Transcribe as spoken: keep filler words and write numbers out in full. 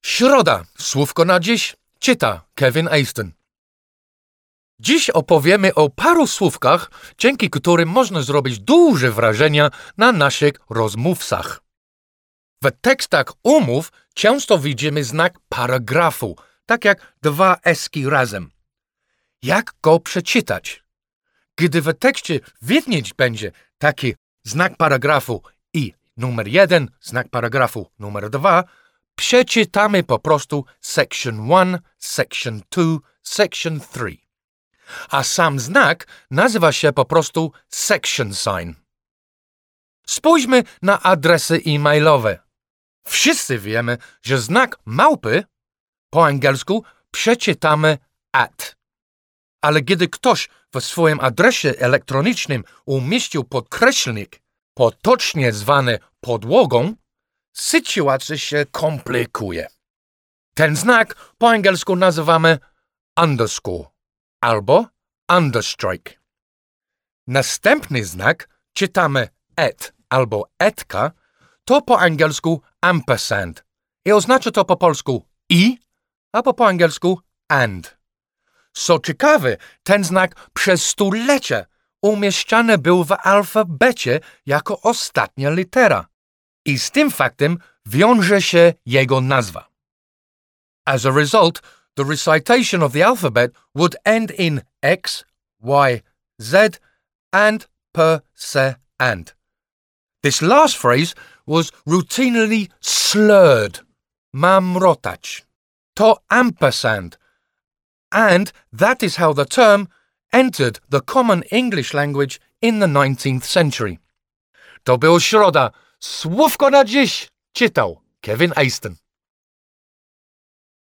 Środa. Słówko na dziś czyta Kevin Aston. Dziś opowiemy o paru słówkach, dzięki którym można zrobić duże wrażenie na naszych rozmówcach. W tekstach umów często widzimy znak paragrafu, tak jak dwa eski razem. Jak go przeczytać? Gdy w tekście widnieć będzie taki znak paragrafu i numer jeden, znak paragrafu numer dwa, przeczytamy po prostu section one, section two, section three. A sam znak nazywa się po prostu section sign. Spójrzmy na adresy e-mailowe. Wszyscy wiemy, że znak małpy po angielsku przeczytamy at. Ale kiedy ktoś w swoim adresie elektronicznym umieścił podkreślnik, potocznie zwany podłogą, sytuacja się komplikuje. Ten znak po angielsku nazywamy underscore albo understrike. Następny znak czytamy et albo etka, to po angielsku ampersand i oznacza to po polsku i albo po angielsku and. Co ciekawe, ten znak przez stulecia umieszczany był w alfabecie jako ostatnia litera i z tym faktem wiąże się jego nazwa. As a result, the recitation of the alphabet would end in X, Y, Z, and per se and. This last phrase was routinely slurred, mamrotać. To ampersand, and that is how the term entered the common English language in the nineteenth century. To był środa. Słówko na dziś czytał Kevin Aston.